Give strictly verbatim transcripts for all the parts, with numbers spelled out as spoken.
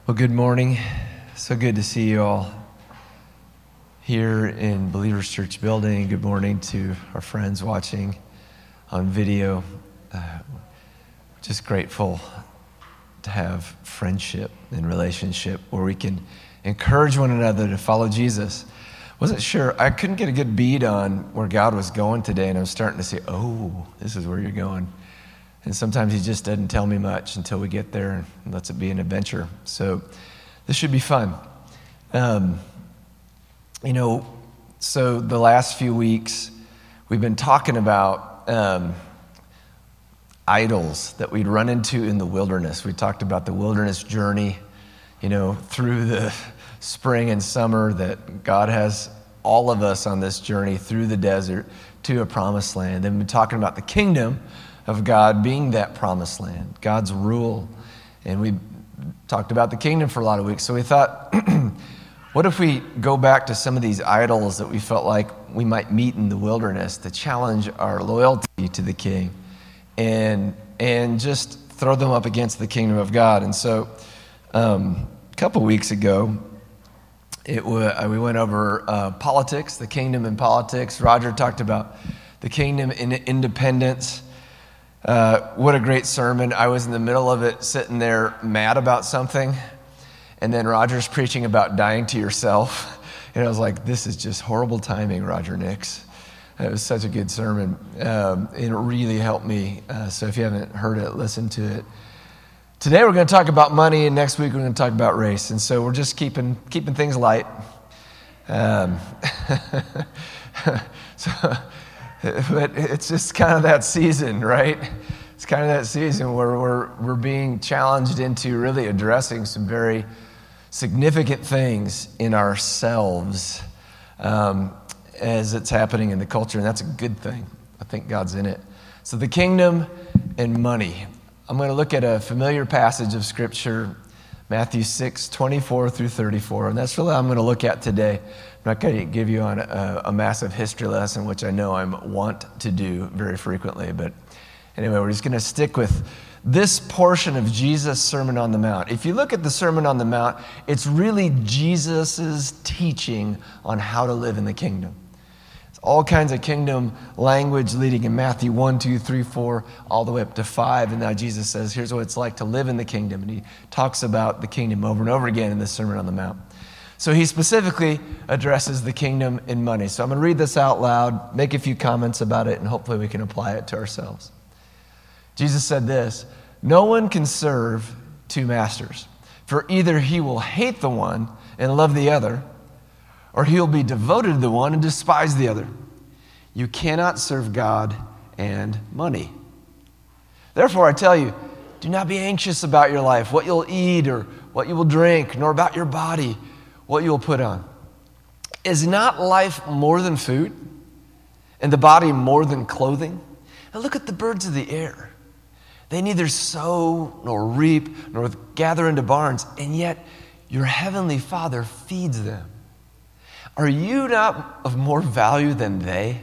Well, good morning. So good to see you all here in Believers Church building. Good morning to our friends watching on video. Uh, just grateful to have friendship and relationship where we can encourage one another to follow Jesus. Wasn't sure, I couldn't get a good bead on where God was going today, and I was starting to say, oh, this is where you're going. And sometimes he just doesn't tell me much until we get there and lets it be an adventure. So this should be fun. Um, you know, so the last few weeks, we've been talking about um, idols that we'd run into in the wilderness. We talked about the wilderness journey, you know, through the spring and summer, that God has all of us on this journey through the desert to a promised land. Then we've been talking about the kingdom of God being that promised land, God's rule. And we talked about the kingdom for a lot of weeks. So we thought, what if we go back to some of these idols that we felt like we might meet in the wilderness to challenge our loyalty to the king and and just throw them up against the kingdom of God. And so um, a couple weeks ago, it w- we went over uh, politics, the kingdom in politics. Roger talked about the kingdom in independence. Uh, what a great sermon. I was in the middle of it sitting there mad about something, and then Roger's preaching about dying to yourself, and I was like, this is just horrible timing, Roger Nix. It was such a good sermon. Um, it really helped me, uh, so if you haven't heard it, listen to it. Today we're going to talk about money, and next week we're going to talk about race, and so we're just keeping keeping things light. Um, so... But it's just kind of that season, right? It's kind of that season where we're we're being challenged into really addressing some very significant things in ourselves um, as it's happening in the culture, and that's a good thing. I think God's in it. So the kingdom and money. I'm going to look at a familiar passage of Scripture, Matthew six, twenty-four through thirty-four, and that's really what I'm going to look at today. I'm not going to give you on a, a massive history lesson, which I know I want to do very frequently. But anyway, we're just going to stick with this portion of Jesus' Sermon on the Mount. If you look at the Sermon on the Mount, it's really Jesus' teaching on how to live in the kingdom. It's all kinds of kingdom language leading in Matthew one, two, three, four, all the way up to five. And now Jesus says, here's what it's like to live in the kingdom. And he talks about the kingdom over and over again in the Sermon on the Mount. So he specifically addresses the kingdom and money. So I'm going to read this out loud, make a few comments about it, and hopefully we can apply it to ourselves. Jesus said this, "No one can serve two masters, for either he will hate the one and love the other, or he'll be devoted to the one and despise the other. You cannot serve God and money. Therefore, I tell you, do not be anxious about your life, what you'll eat or what you will drink, nor about your body, what you will put on. Is not life more than food, and the body more than clothing? And look at the birds of the air. They neither sow nor reap nor gather into barns, and yet your heavenly Father feeds them. Are you not of more value than they?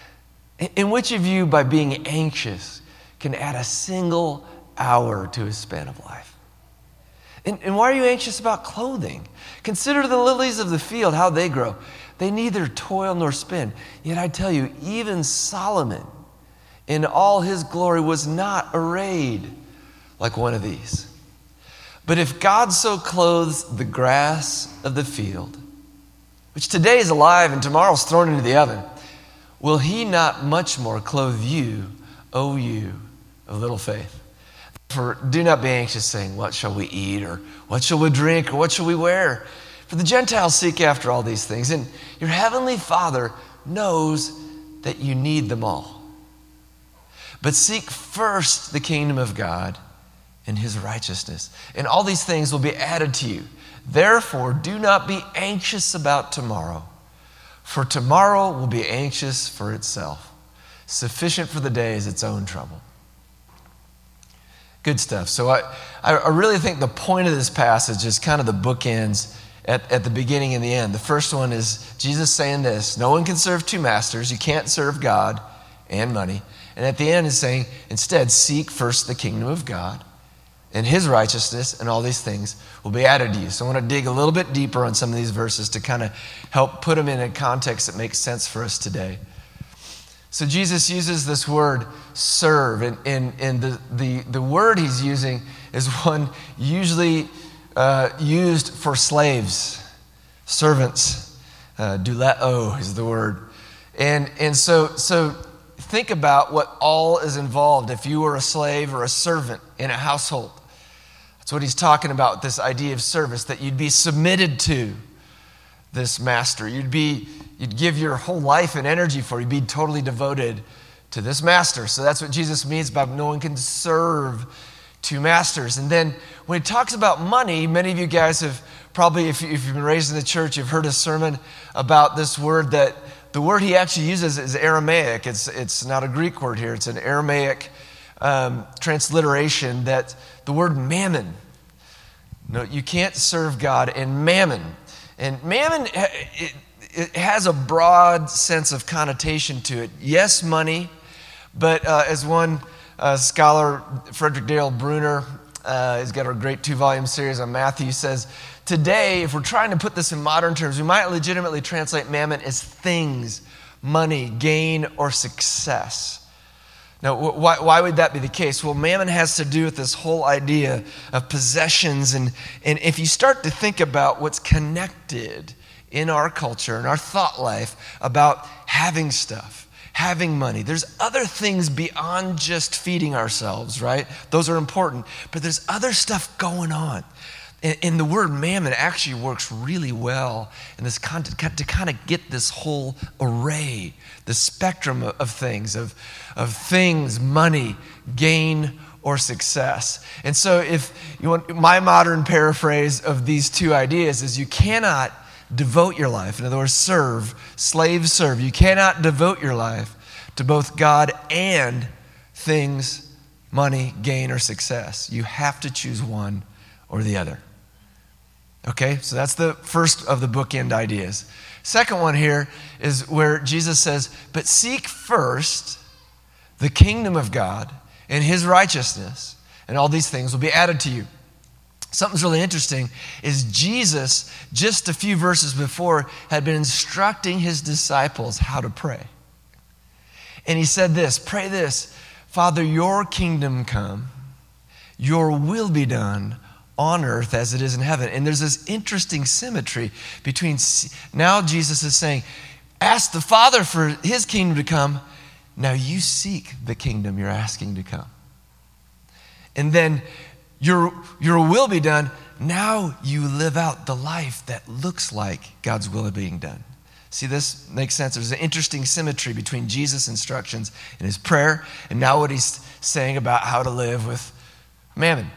And which of you, by being anxious, can add a single hour to his span of life? And, and why are you anxious about clothing? Consider the lilies of the field, how they grow. They neither toil nor spin. Yet I tell you, even Solomon in all his glory was not arrayed like one of these. But if God so clothes the grass of the field, which today is alive and tomorrow is thrown into the oven, will he not much more clothe you, O you of little faith? For do not be anxious, saying, what shall we eat, or what shall we drink, or what shall we wear? For the Gentiles seek after all these things, and your heavenly Father knows that you need them all. But seek first the kingdom of God and his righteousness, and all these things will be added to you. Therefore, do not be anxious about tomorrow, for tomorrow will be anxious for itself. Sufficient for the day is its own trouble. Good stuff. So I, I really think the point of this passage is kind of the bookends at, at the beginning and the end. The first one is Jesus saying this, no one can serve two masters. You can't serve God and money. And at the end is saying, instead, seek first the kingdom of God and his righteousness, and all these things will be added to you. So I want to dig a little bit deeper on some of these verses to kind of help put them in a context that makes sense for us today. So Jesus uses this word serve, and, and, and the, the, the word he's using is one usually uh, used for slaves, servants. Uh, douleo is the word. And, and so, so think about what all is involved if you were a slave or a servant in a household. That's what he's talking about, this idea of service, that you'd be submitted to this master. You'd be, you'd give your whole life and energy for it. You'd be totally devoted to this master. So that's what Jesus means by no one can serve two masters. And then when he talks about money, many of you guys have probably, if, you, if you've been raised in the church, you've heard a sermon about this word that the word he actually uses is Aramaic. It's, it's not a Greek word here. It's an Aramaic um, transliteration that the word mammon. No, you can't serve God in mammon. And mammon, it, it has a broad sense of connotation to it. Yes, money, but uh, as one uh, scholar, Frederick Dale Bruner, uh, has got a great two-volume series on Matthew, says, today, if we're trying to put this in modern terms, we might legitimately translate mammon as things, money, gain, or success. Now, why, why would that be the case? Well, mammon has to do with this whole idea of possessions. And, and if you start to think about what's connected in our culture and our thought life about having stuff, having money, there's other things beyond just feeding ourselves, right? Those are important. But there's other stuff going on. And, and the word mammon actually works really well in this context to kind of get this whole array, the spectrum of, of things, of, of things, money, gain, or success. And so if you want, my modern paraphrase of these two ideas is you cannot devote your life, in other words, serve, slave serve. You cannot devote your life to both God and things, money, gain, or success. You have to choose one or the other. Okay, so that's the first of the bookend ideas. Second one here is where Jesus says, but seek first the kingdom of God and his righteousness, and all these things will be added to you. Something's really interesting is Jesus, just a few verses before, had been instructing his disciples how to pray. And he said this, pray this, Father, your kingdom come, your will be done on earth as it is in heaven. And there's this interesting symmetry between, now Jesus is saying, ask the Father for his kingdom to come. Now you seek the kingdom you're asking to come. And then your, your will be done. Now you live out the life that looks like God's will being done. See, this makes sense. There's an interesting symmetry between Jesus' instructions in his prayer and now what he's saying about how to live with mammon.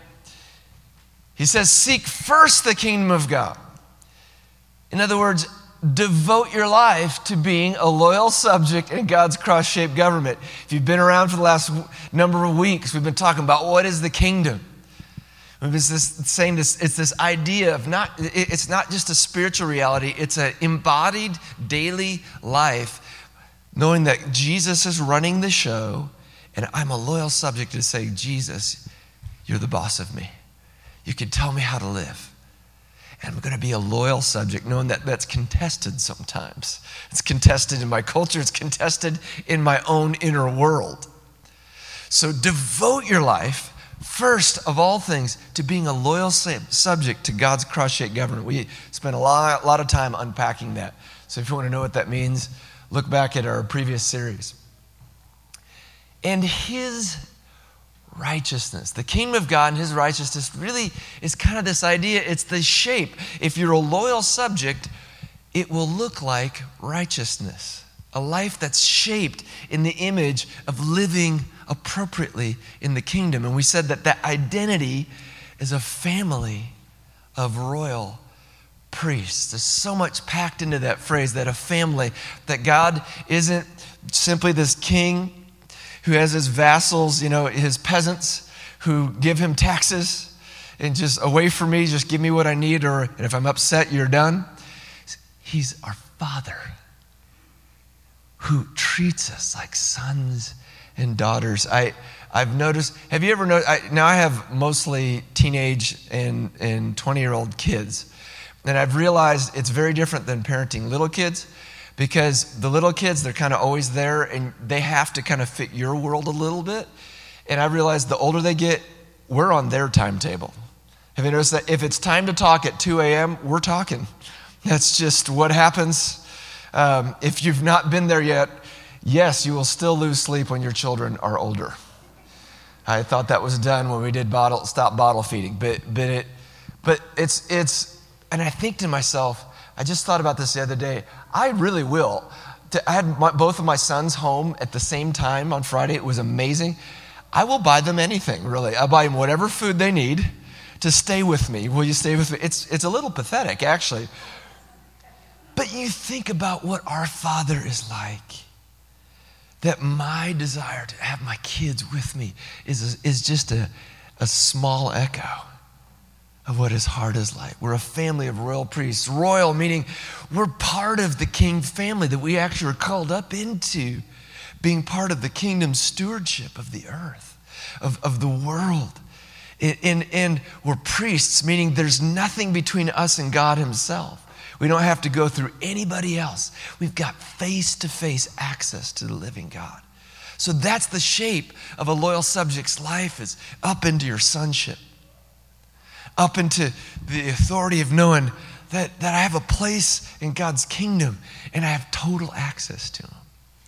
He says, seek first the kingdom of God. In other words, devote your life to being a loyal subject in God's cross-shaped government. If you've been around for the last number of weeks, we've been talking about what is the kingdom. It's this saying this, it's this idea of not, it's not just a spiritual reality, it's an embodied daily life, knowing that Jesus is running the show, and I'm a loyal subject to say, Jesus, you're the boss of me. You can tell me how to live. And I'm going to be a loyal subject, knowing that that's contested sometimes. It's contested in my culture. It's contested in my own inner world. So devote your life, first of all things, to being a loyal subject to God's cross-shaped government. We spent a lot, a lot of time unpacking that. So if you want to know what that means, look back at our previous series. And his righteousness. The kingdom of God and his righteousness really is kind of this idea. It's the shape. If you're a loyal subject, it will look like righteousness. A life that's shaped in the image of living appropriately in the kingdom. And we said that that identity is a family of royal priests. There's so much packed into that phrase, that a family, that God isn't simply this king who has his vassals, you know, his peasants who give him taxes and just away from me, just give me what I need, or and if I'm upset, you're done. He's our Father who treats us like sons and daughters. I I've noticed, have you ever noticed, I, now I have mostly teenage and, and twenty-year-old kids, and I've realized it's very different than parenting little kids, because the little kids, they're kind of always there, and they have to kind of fit your world a little bit, and I realized the older they get, we're on their timetable. Have you noticed that if it's time to talk at two a.m., we're talking. That's just what happens. Um, if you've not been there yet, yes, you will still lose sleep when your children are older. I thought that was done when we did bottle, stop bottle feeding, but but it, but it's it's, and I think to myself, I just thought about this the other day. I really will. I had my, both of my sons home at the same time on Friday. It was amazing. I will buy them anything, really. I'll buy them whatever food they need to stay with me. Will you stay with me? It's it's a little pathetic, actually. But you think about what our Father is like. That my desire to have my kids with me is, is just a, a small echo of what his heart is like. We're a family of royal priests. Royal meaning we're part of the king family that we actually are called up into, being part of the kingdom stewardship of the earth, of, of the world. And, and, and we're priests, meaning there's nothing between us and God himself. We don't have to go through anybody else. We've got face-to-face access to the living God. So that's the shape of a loyal subject's life, is up into your sonship, up into the authority of knowing that, that I have a place in God's kingdom and I have total access to him.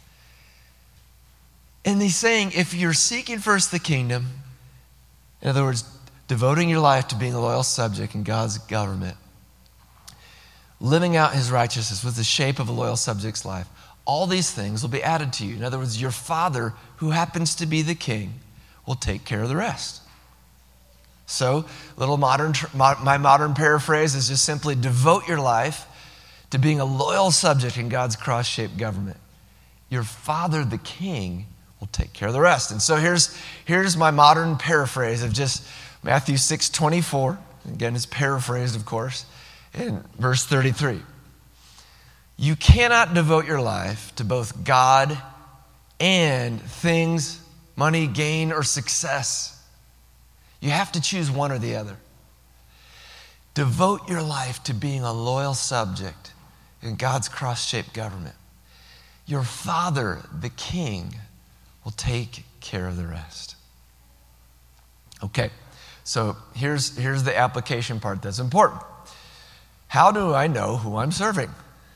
And he's saying, if you're seeking first the kingdom, in other words, devoting your life to being a loyal subject in God's government, living out his righteousness with the shape of a loyal subject's life, all these things will be added to you. In other words, your Father, who happens to be the king, will take care of the rest. So, little modern, my modern paraphrase is just simply devote your life to being a loyal subject in God's cross-shaped government. Your Father, the king, will take care of the rest. And so here's, here's my modern paraphrase of just Matthew six twenty-four. Again, it's paraphrased, of course. In verse thirty-three, you cannot devote your life to both God and things, money, gain, or success. You have to choose one or the other. Devote your life to being a loyal subject in God's cross-shaped government. Your Father, the King, will take care of the rest. Okay, so here's, here's the application part that's important. How do I know who I'm serving?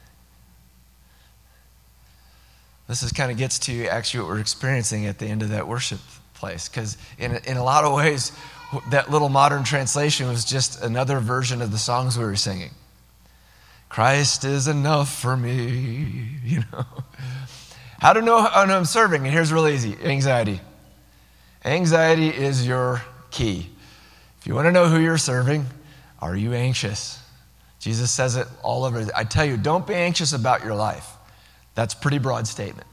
This is kind of gets to actually what we're experiencing at the end of that worship place, because in, in a lot of ways, that little modern translation was just another version of the songs we were singing. Christ is enough for me, you know. How to know how I'm serving? And here's really easy, anxiety. Anxiety is your key. If you want to know who you're serving, are you anxious? Jesus says it all over. I tell you, don't be anxious about your life. That's a pretty broad statement.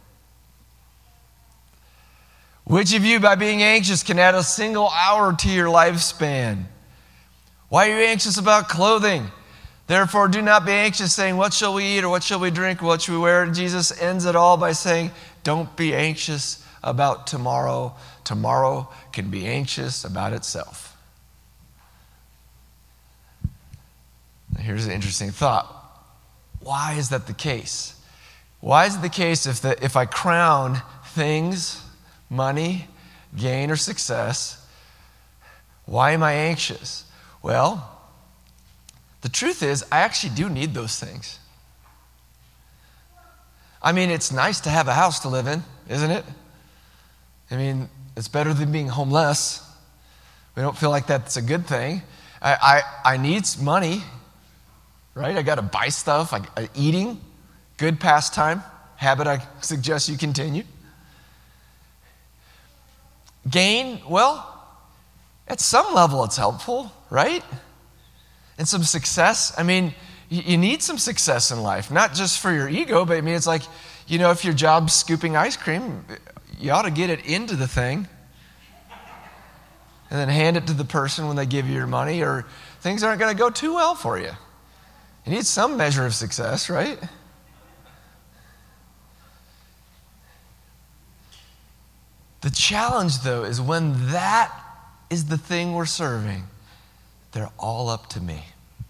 Which of you, by being anxious, can add a single hour to your lifespan? Why are you anxious about clothing? Therefore, do not be anxious, saying, what shall we eat, or what shall we drink, or what shall we wear? Jesus ends it all by saying, don't be anxious about tomorrow. Tomorrow can be anxious about itself. Here's an interesting thought. Why is that the case? Why is it the case if, the, if I crown things, money, gain, or success, why am I anxious? Well, the truth is, I actually do need those things. I mean, it's nice to have a house to live in, isn't it? I mean, it's better than being homeless. We don't feel like that's a good thing. I, I, I need money. Right? I got to buy stuff. I, I, eating, good pastime, habit I suggest you continue. Gain, well, at some level it's helpful, right? And some success. I mean, you, you need some success in life, not just for your ego, but I mean, it's like, you know, if your job's scooping ice cream, you ought to get it into the thing and then hand it to the person when they give you your money, or things aren't going to go too well for you. You need some measure of success, right? The challenge, though, is when that is the thing we're serving, they're all up to me.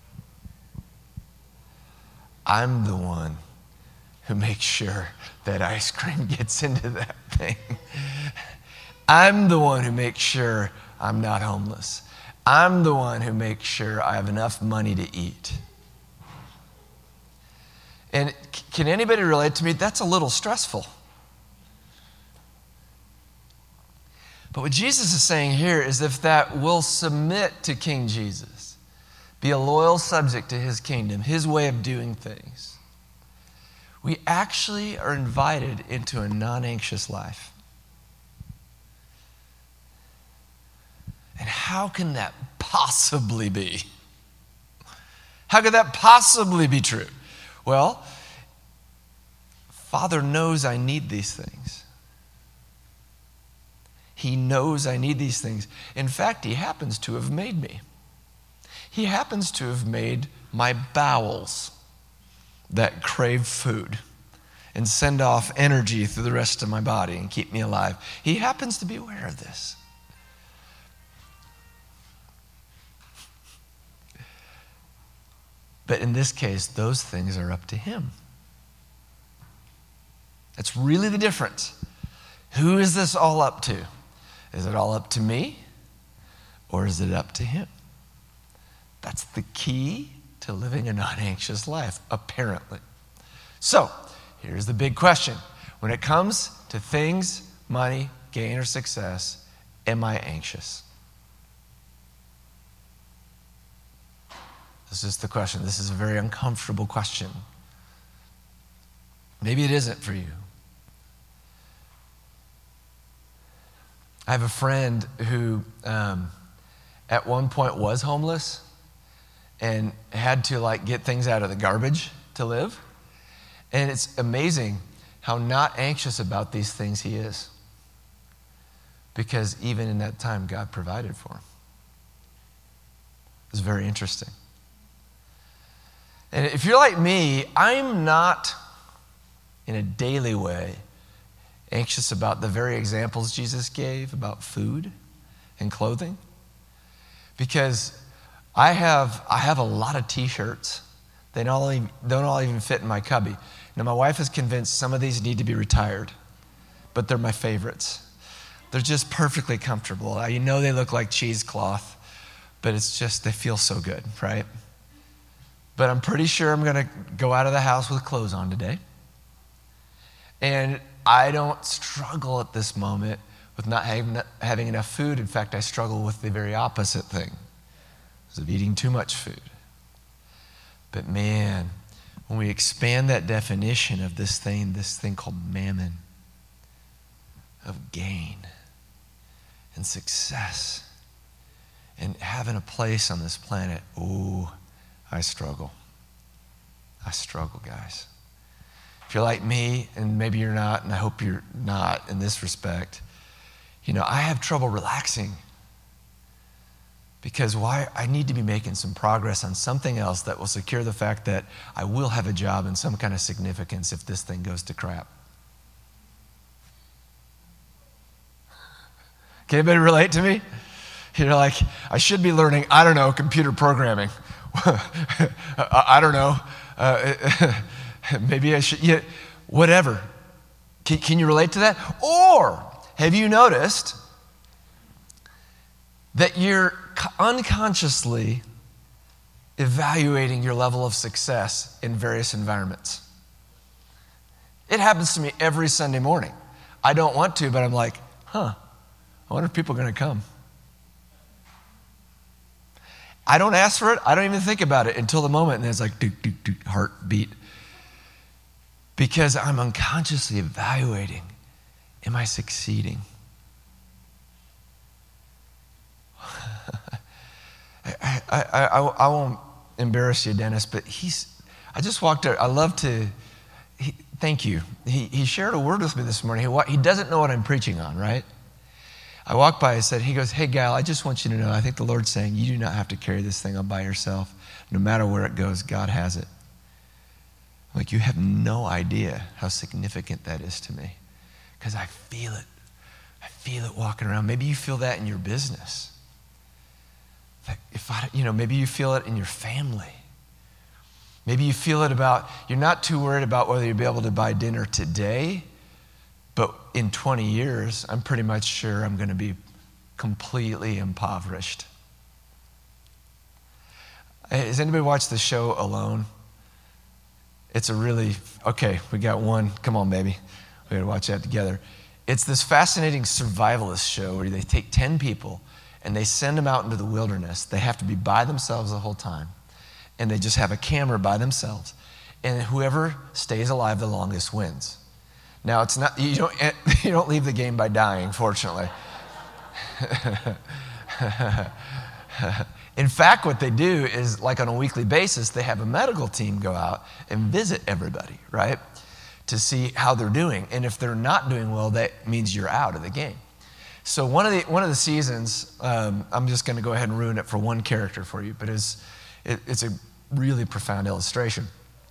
I'm the one who makes sure that ice cream gets into that thing. I'm the one who makes sure I'm not homeless. I'm the one who makes sure I have enough money to eat. And can anybody relate to me? That's a little stressful. But what Jesus is saying here is if that will submit to King Jesus, be a loyal subject to his kingdom, his way of doing things, we actually are invited into a non-anxious life. And how can that possibly be? How could that possibly be true? Well, Father knows I need these things. He knows I need these things. In fact, he happens to have made me. He happens to have made my bowels that crave food and send off energy through the rest of my body and keep me alive. He happens to be aware of this. But in this case, those things are up to him. That's really the difference. Who is this all up to? Is it all up to me, or is it up to him? That's the key to living a non-anxious life, apparently. So, here's the big question. When it comes to things, money, gain, or success, am I anxious? This is the question. This is a very uncomfortable question. Maybe it isn't for you. I have a friend who um, at one point was homeless and had to like get things out of the garbage to live. And it's amazing how not anxious about these things he is. Because even in that time, God provided for him. It's very interesting. And if you're like me, I'm not in a daily way anxious about the very examples Jesus gave about food and clothing. Because I have I have a lot of t-shirts. They don't all, even, don't all even fit in my cubby. Now, my wife is convinced some of these need to be retired, but they're my favorites. They're just perfectly comfortable. You know they look like cheesecloth, but it's just, they feel so good, right? But I'm pretty sure I'm going to go out of the house with clothes on today. And I don't struggle at this moment with not having, having enough food. In fact, I struggle with the very opposite thing, of eating too much food. But man, when we expand that definition of this thing, this thing called mammon, of gain and success and having a place on this planet, ooh, I struggle. I struggle, guys. If you're like me, and maybe you're not, and I hope you're not in this respect, you know, I have trouble relaxing because why? I need to be making some progress on something else that will secure the fact that I will have a job and some kind of significance if this thing goes to crap. Can anybody relate to me? You're like, I should be learning, I don't know, computer programming. I don't know. Uh, maybe I should, yeah, whatever. Can, can you relate to that? Or have you noticed that you're unconsciously evaluating your level of success in various environments? It happens to me every Sunday morning. I don't want to, but I'm like, huh, I wonder if people are going to come. I don't ask for it. I don't even think about it until the moment, and it's like, doot, doot, doot, heartbeat. Because I'm unconsciously evaluating, am I succeeding? I, I, I, I won't embarrass you, Dennis, but he's, I just walked out. I love to, he, thank you. He, he shared a word with me this morning. He, he doesn't know what I'm preaching on, right? I walked by and said, he goes, hey, Gal, I just want you to know, I think the Lord's saying you do not have to carry this thing on by yourself. No matter where it goes, God has it. Like, you have no idea how significant that is to me because I feel it. I feel it walking around. Maybe you feel that in your business. Like if I, you know, maybe you feel it in your family. Maybe you feel it about, you're not too worried about whether you'll be able to buy dinner today, but in twenty years, I'm pretty much sure I'm going to be completely impoverished. Has anybody watched the show Alone? It's a really, okay, we got one. Come on, baby. We got to watch that together. It's this fascinating survivalist show where they take ten people and they send them out into the wilderness. They have to be by themselves the whole time. And they just have a camera by themselves. And whoever stays alive the longest wins. Now, it's not, you don't, you don't leave the game by dying, fortunately. In fact, what they do is, like on a weekly basis, they have a medical team go out and visit everybody, right? To see how they're doing. And if they're not doing well, that means you're out of the game. So one of the one of the seasons, um, I'm just going to go ahead and ruin it for one character for you, but it's, it, it's a really profound illustration.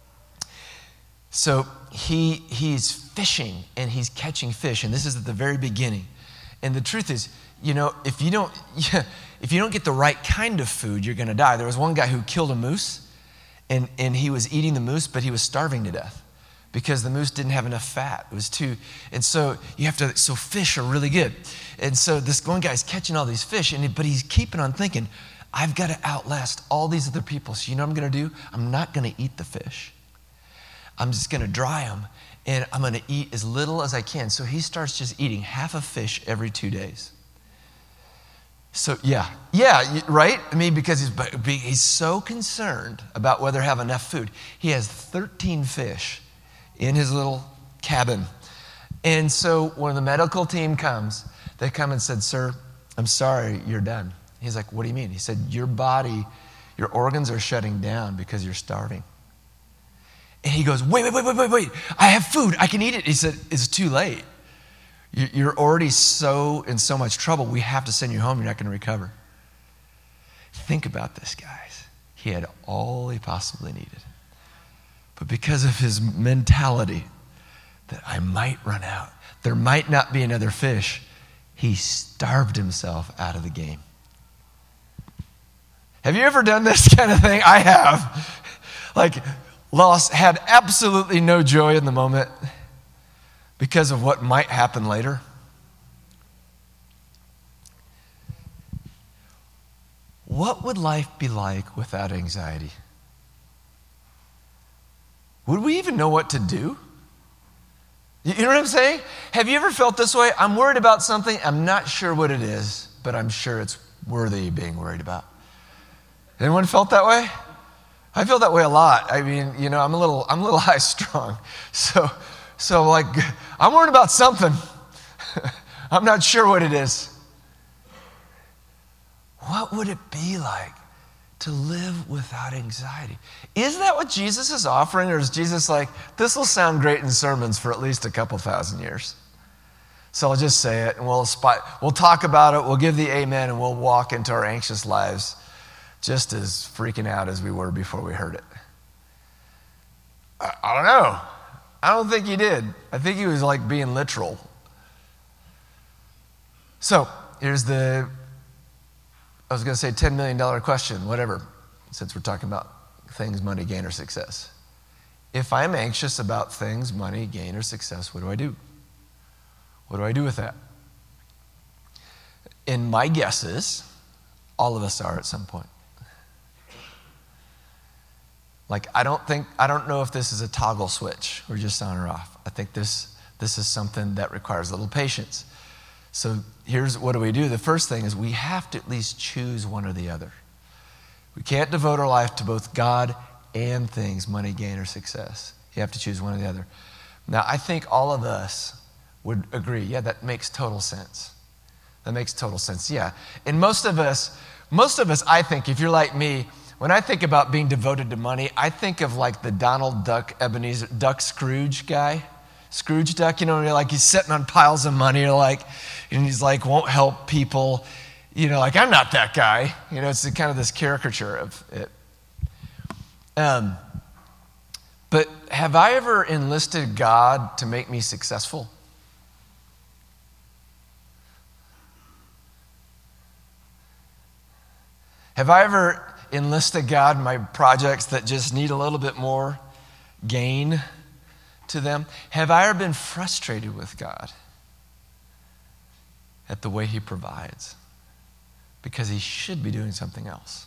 So he he's fishing and he's catching fish, and this is at the very beginning. And the truth is, you know, if you don't if you don't get the right kind of food, you're going to die. There was one guy who killed a moose, and and he was eating the moose, but he was starving to death because the moose didn't have enough fat. It was too, and so you have to. So fish are really good, and so this one guy's catching all these fish, and but he's keeping on thinking, I've got to outlast all these other people. So you know what I'm going to do? I'm not going to eat the fish. I'm just going to dry them, and I'm going to eat as little as I can. So he starts just eating half a fish every two days. So yeah, yeah, right? I mean, because he's, he's so concerned about whether to have enough food. He has thirteen fish in his little cabin. And so when the medical team comes, they come and said, sir, I'm sorry, you're done. He's like, what do you mean? He said, your body, your organs are shutting down because you're starving. And he goes, wait, wait, wait, wait, wait, wait. I have food. I can eat it. He said, it's too late. You're already so in so much trouble. We have to send you home. You're not going to recover. Think about this, guys. He had all he possibly needed. But because of his mentality that I might run out, there might not be another fish, he starved himself out of the game. Have you ever done this kind of thing? I have. Like, lost, had absolutely no joy in the moment because of what might happen later. What would life be like without anxiety? Would we even know what to do? You know what I'm saying? Have you ever felt this way? I'm worried about something. I'm not sure what it is, but I'm sure it's worthy of being worried about. Anyone felt that way? I feel that way a lot. I mean, you know, I'm a little, I'm a little high strung. So, so like, I'm worried about something. I'm not sure what it is. What would it be like to live without anxiety? Is that what Jesus is offering? Or is Jesus like, this will sound great in sermons for at least a couple thousand years. So I'll just say it and we'll, spot, we'll talk about it. We'll give the amen and we'll walk into our anxious lives just as freaking out as we were before we heard it. I, I don't know. I don't think he did. I think he was like being literal. So here's the, I was going to say ten million dollars question, whatever, since we're talking about things, money, gain, or success. If I'm anxious about things, money, gain, or success, what do I do? What do I do with that? And my guess is all of us are at some point. Like, I don't think, I don't know if this is a toggle switch or just on or off. I think this, this is something that requires a little patience. So here's what do we do? The first thing is we have to at least choose one or the other. We can't devote our life to both God and things, money, gain, or success. You have to choose one or the other. Now, I think all of us would agree, yeah, that makes total sense. That makes total sense, yeah. And most of us, most of us, I think, if you're like me, when I think about being devoted to money, I think of like the Donald Duck, Ebenezer, Duck Scrooge guy. Scrooge Duck, you know, like he's sitting on piles of money, like, and he's like, won't help people. You know, like, I'm not that guy. You know, it's kind of this caricature of it. Um, but have I ever enlisted God to make me successful? Have I ever enlisted God in my projects that just need a little bit more gain to them? Have I ever been frustrated with God at the way he provides? Because he should be doing something else.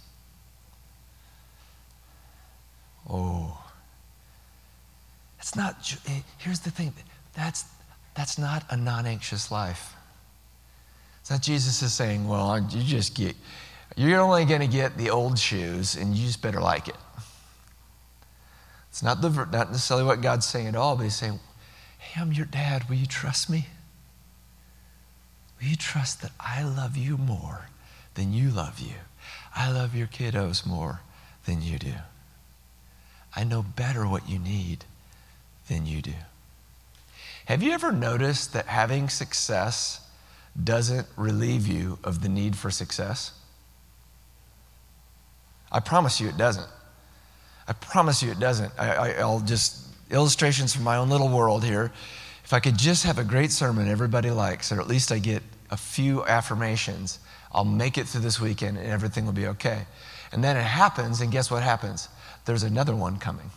Oh. It's not, here's the thing, that's, that's not a non-anxious life. It's not Jesus is saying, well, you just get, you're only going to get the old shoes and you just better like it. It's not, the, not necessarily what God's saying at all, but he's saying, hey, I'm your dad, will you trust me? Will you trust that I love you more than you love you? I love your kiddos more than you do. I know better what you need than you do. Have you ever noticed that having success doesn't relieve you of the need for success? I promise you it doesn't. I promise you it doesn't. I, I, I'll just, illustrations from my own little world here. If I could just have a great sermon everybody likes, or at least I get a few affirmations, I'll make it through this weekend and everything will be okay. And then it happens, and guess what happens? There's another one coming.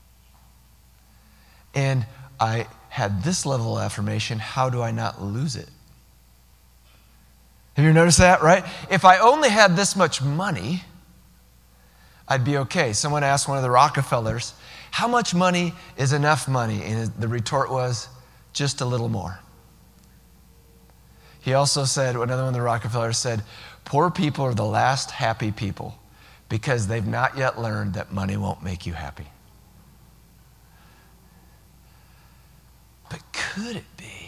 And I had this level of affirmation, how do I not lose it? Have you noticed that, right? If I only had this much money, I'd be okay. Someone asked one of the Rockefellers, how much money is enough money? And the retort was, just a little more. He also said, another one of the Rockefellers said, poor people are the last happy people because they've not yet learned that money won't make you happy. But could it be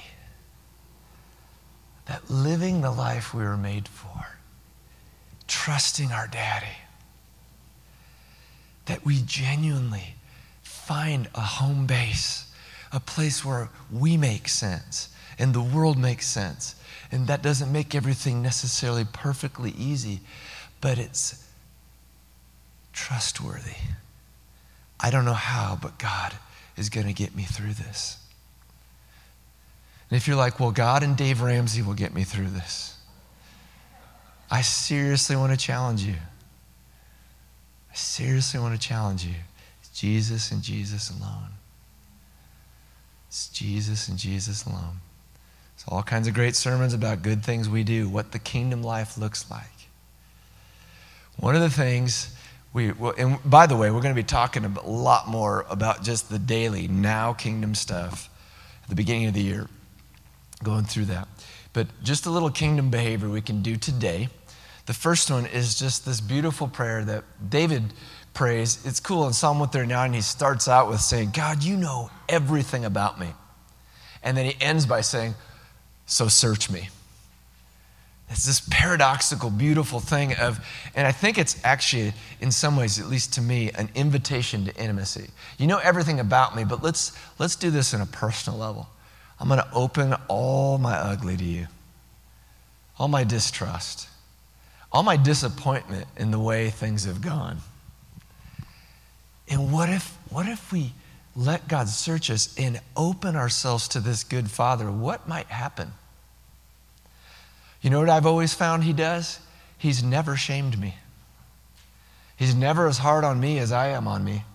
that living the life we were made for, trusting our daddy, that we genuinely find a home base, a place where we make sense and the world makes sense. And that doesn't make everything necessarily perfectly easy, but it's trustworthy. I don't know how, but God is going to get me through this. And if you're like, well, God and Dave Ramsey will get me through this, I seriously want to challenge you. I seriously want to challenge you. It's Jesus and Jesus alone. It's Jesus and Jesus alone. There's all kinds of great sermons about good things we do, what the kingdom life looks like. One of the things we, well, and by the way, we're going to be talking a lot more about just the daily now kingdom stuff at the beginning of the year, going through that. But just a little kingdom behavior we can do today. The first one is just this beautiful prayer that David prays. It's cool in Psalm one thirty-nine, he starts out with saying, God, you know everything about me. And then he ends by saying, so search me. It's this paradoxical, beautiful thing of, and I think it's actually, in some ways, at least to me, an invitation to intimacy. You know everything about me, but let's let's do this on a personal level. I'm going to open all my ugly to you, all my distrust, all my disappointment in the way things have gone. And what if, what if we let God search us and open ourselves to this good Father? What might happen? You know what I've always found he does? He's never shamed me. He's never as hard on me as I am on me.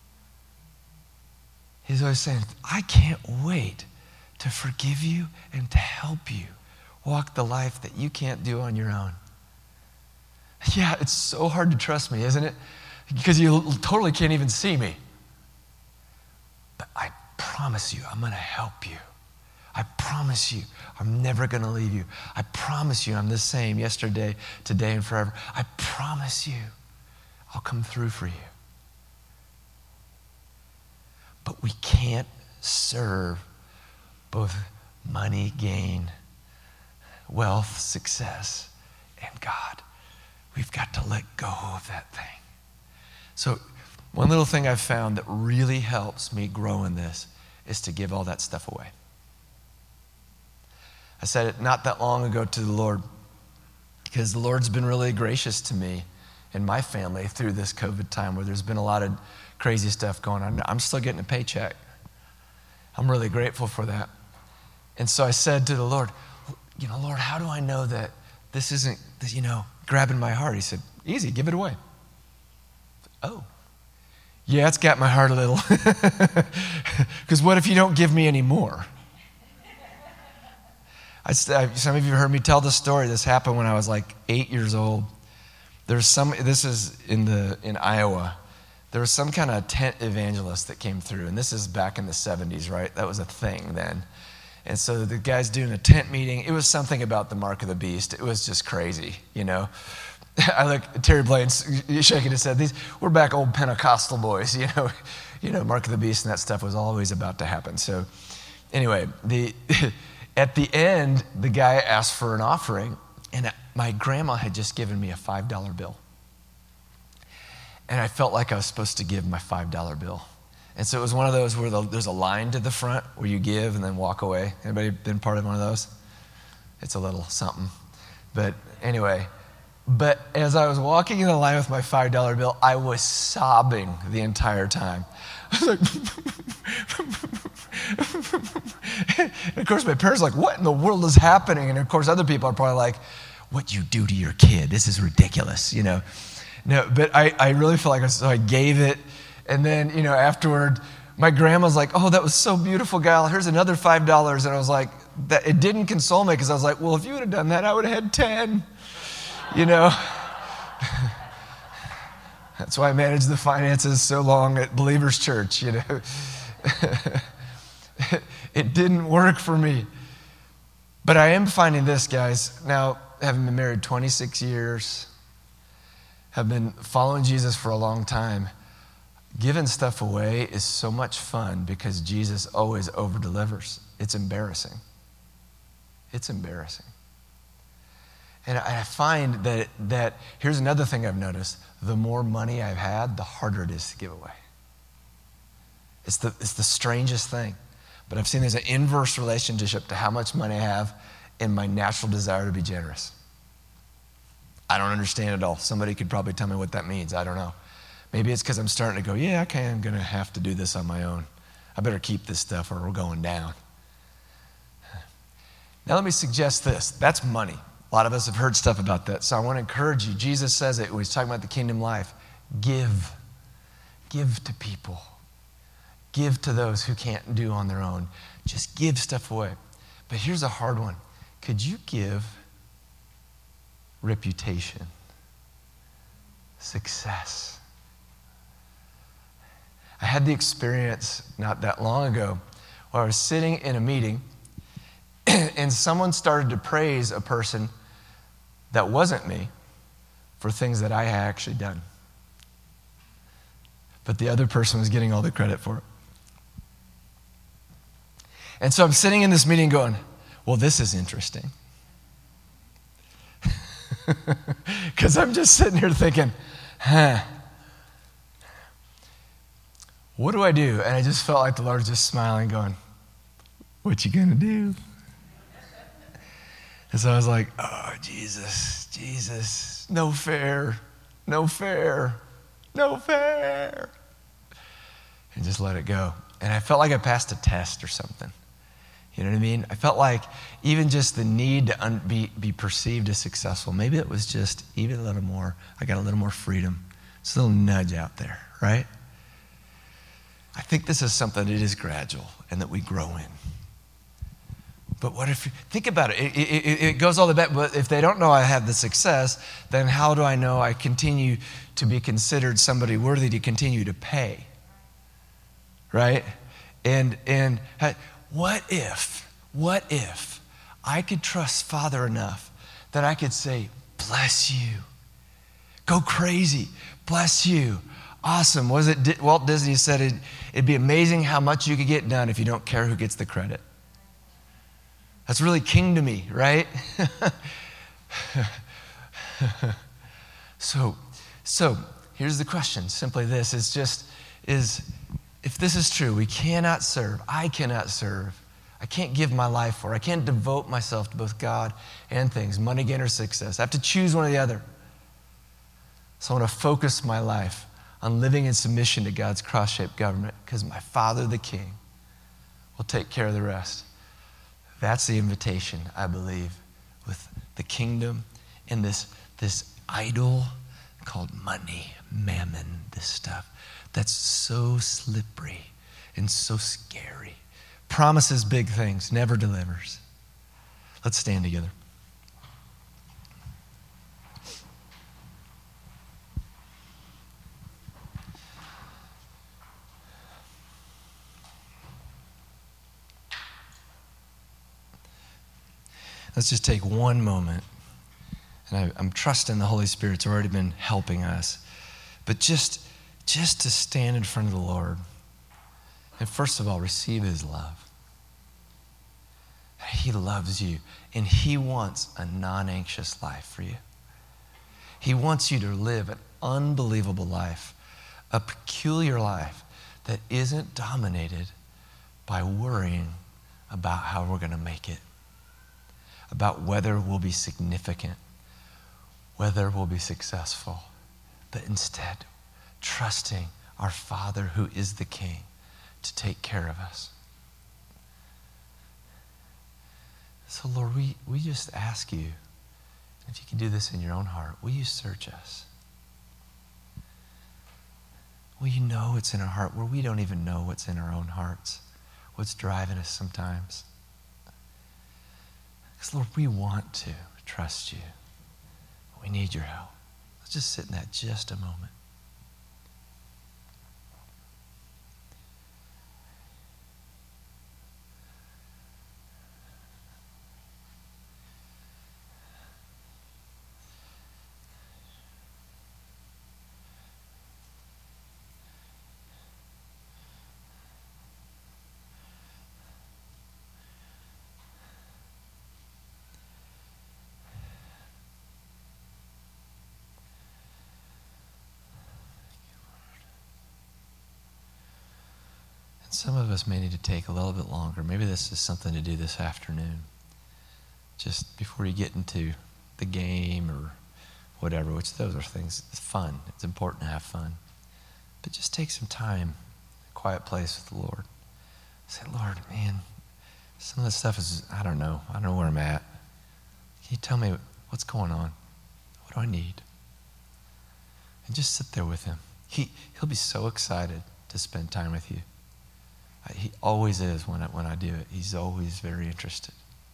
He's always saying, I can't wait to forgive you and to help you walk the life that you can't do on your own. Yeah, it's so hard to trust me, isn't it? Because you totally can't even see me. But I promise you, I'm going to help you. I promise you, I'm never going to leave you. I promise you, I'm the same yesterday, today, and forever. I promise you, I'll come through for you. But we can't serve both money, gain, wealth, success, and God. We've got to let go of that thing. So one little thing I've found that really helps me grow in this is to give all that stuff away. I said it not that long ago to the Lord because the Lord's been really gracious to me and my family through this COVID time where there's been a lot of crazy stuff going on. I'm still getting a paycheck. I'm really grateful for that. And so I said to the Lord, you know, Lord, how do I know that this isn't, you know, grabbing my heart? He said, Easy, give it away. Oh. Yeah, it's got my heart a little. Because what if you don't give me any more? I, some of you have heard me tell this story. This happened when I was like eight years old. There's some, this is in the in Iowa. There was some kind of tent evangelist that came through, and this is back in the seventies, right? That was a thing then. And so the guy's doing a tent meeting. It was something about the mark of the beast. It was just crazy, you know. I look, Terry Blaine's shaking his head. These, we're back old Pentecostal boys, you know. You know, mark of the beast and that stuff was always about to happen. So anyway, the at the end, the guy asked for an offering, and my grandma had just given me a five dollar bill. And I felt like I was supposed to give my five dollar bill. And so it was one of those where the, there's a line to the front where you give and then walk away. Anybody been part of one of those? It's a little something. But anyway, but as I was walking in the line with my five dollar bill, I was sobbing the entire time. I was like, and of course my parents were like, what in the world is happening? And of course other people are probably like, what you do to your kid? This is ridiculous, you know. No, but I, I really felt like I, so I gave it. And then, you know, afterward, my grandma's like, oh, that was so beautiful, gal. Here's another five dollars. And I was like, that, it didn't console me because I was like, well, if you would have done that, I would have had ten, you know. That's why I managed the finances so long at Believers Church, you know. It didn't work for me. But I am finding this, guys. Now, having been married twenty-six years, have been following Jesus for a long time, giving stuff away is so much fun because Jesus always over-delivers. It's embarrassing. It's embarrassing. And I find that, that, here's another thing I've noticed. The more money I've had, the harder it is to give away. It's the, it's the strangest thing. But I've seen there's an inverse relationship to how much money I have and my natural desire to be generous. I don't understand it all. Somebody could probably tell me what that means. I don't know. Maybe it's because I'm starting to go, yeah, okay, I'm going to have to do this on my own. I better keep this stuff or we're going down. Now let me suggest this. That's money. A lot of us have heard stuff about that. So I want to encourage you. Jesus says it when he's talking about the kingdom life. Give. Give to people. Give to those who can't do on their own. Just give stuff away. But here's a hard one. Could you give reputation, success? I had the experience not that long ago where I was sitting in a meeting and someone started to praise a person that wasn't me for things that I had actually done. But the other person was getting all the credit for it. And so I'm sitting in this meeting going, well, this is interesting. Because I'm just sitting here thinking, huh, what do I do? And I just felt like the Lord was just smiling, going, what you gonna do? And so I was like, oh, Jesus, Jesus, no fair, no fair, no fair. And just let it go. And I felt like I passed a test or something. You know what I mean? I felt like even just the need to un- be, be perceived as successful, maybe it was just even a little more, I got a little more freedom. It's a little nudge out there, right? I think this is something that is gradual and that we grow in. But what if, think about it, it, it, it goes all the way back, but if they don't know I have the success, then how do I know I continue to be considered somebody worthy to continue to pay? Right? And, and what if, what if I could trust Father enough that I could say, bless you, go crazy, bless you, awesome. Was it Walt Disney said it, it'd be amazing how much you could get done if you don't care who gets the credit. That's really king to me, right? so, so here's the question. Simply this, is just, is if this is true, we cannot serve, I cannot serve, I can't give my life for, I can't devote myself to both God and things, money, gain, or success. I have to choose one or the other. So I want to focus my life on living in submission to God's cross-shaped government because my Father, the King, will take care of the rest. That's the invitation, I believe, with the kingdom and this, this idol called money, mammon, this stuff that's so slippery and so scary. Promises big things, never delivers. Let's stand together. Let's just take one moment. And I, I'm trusting the Holy Spirit's already been helping us. But just, just to stand in front of the Lord and first of all, receive his love. He loves you and he wants a non-anxious life for you. He wants you to live an unbelievable life, a peculiar life that isn't dominated by worrying about how we're going to make it, about whether we'll be significant, whether we'll be successful, but instead trusting our Father who is the King to take care of us. So Lord, we, we just ask you, if you can do this in your own heart, will you search us? Will you know what's in our heart where we don't even know what's in our own hearts, what's driving us sometimes? Because Lord, we want to trust you. We need your help. Let's just sit in that just a moment. Some of us may need to take a little bit longer. Maybe this is something to do this afternoon. Just before you get into the game or whatever, which those are things, it's fun. It's important to have fun. But just take some time, a quiet place with the Lord. Say, Lord, man, some of this stuff is, I don't know. I don't know where I'm at. Can you tell me what's going on? What do I need? And just sit there with him. He, he'll be so excited to spend time with you. He always is when I, when I do it. He's always very interested.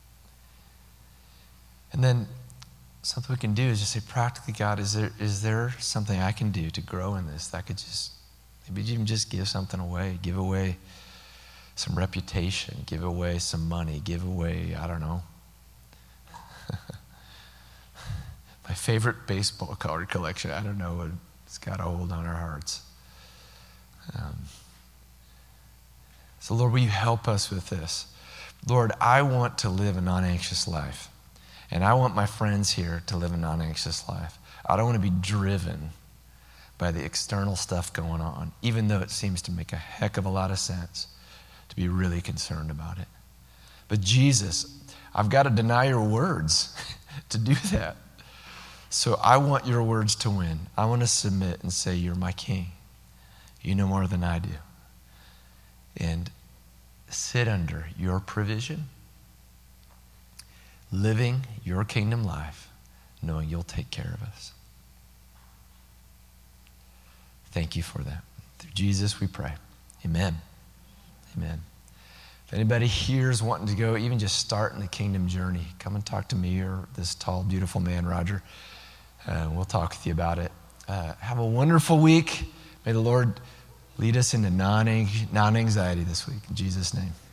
And then something we can do is just say, practically, God, is there is there something I can do to grow in this? That I could just, maybe even just give something away. Give away some reputation. Give away some money. Give away, I don't know. My favorite baseball card collection. I don't know what it's got a hold on our hearts. Um, So Lord, will you help us with this? Lord, I want to live a non-anxious life. And I want my friends here to live a non-anxious life. I don't want to be driven by the external stuff going on, even though it seems to make a heck of a lot of sense to be really concerned about it. But Jesus, I've got to deny your words to do that. So I want your words to win. I want to submit and say, you're my king. You know more than I do. And sit under your provision, living your kingdom life, knowing you'll take care of us. Thank you for that. Through Jesus we pray. Amen. Amen. If anybody here is wanting to go, even just start in the kingdom journey, come and talk to me or this tall, beautiful man, Roger. Uh, we'll talk with you about it. Uh, have a wonderful week. May the Lord lead us into non-anxiety this week. In Jesus' name.